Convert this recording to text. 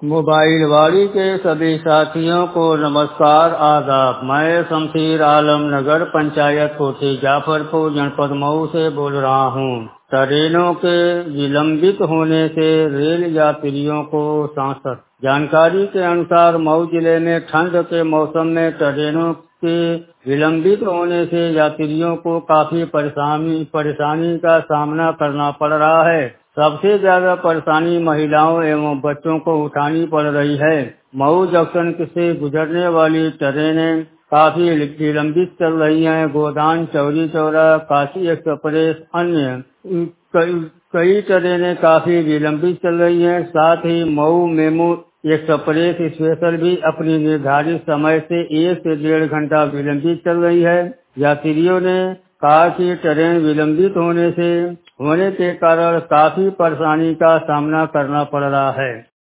Mobile वाड़ी के सभी साथियों को नमस्कार आदाब। मैं शमशीर आलम नगर पंचायत कोठी जाफरपुर जनपद मऊ से बोल रहा हूँ। ट्रेनों के विलंबित होने से रेल यात्रियों को सांसद जानकारी के अनुसार मऊ जिले में ठंड के मौसम में ट्रेनों के विलंबित होने से यात्रियों को काफी परेशानी का सामना करना पड़ रहा है। सबसे ज्यादा परेशानी महिलाओं एवं बच्चों को उठानी पड़ रही है। मऊ जंक्शन से गुजरने वाली ट्रेनें काफी विलंबित चल रही हैं। गोदान, चौरी चौरा, काशी एक्सप्रेस अन्य कई ट्रेनें काफी विलंबित चल रही हैं। साथ ही मऊ मेमू एक्सप्रेस स्पेशल भी अपनी निर्धारित समय से 1 से 1.5 घंटा विलंबित चल रही है। यात्रियों ने कहा कि ट्रेन विलंबित होने के कारण काफी परेशानी का सामना करना पड़ रहा है।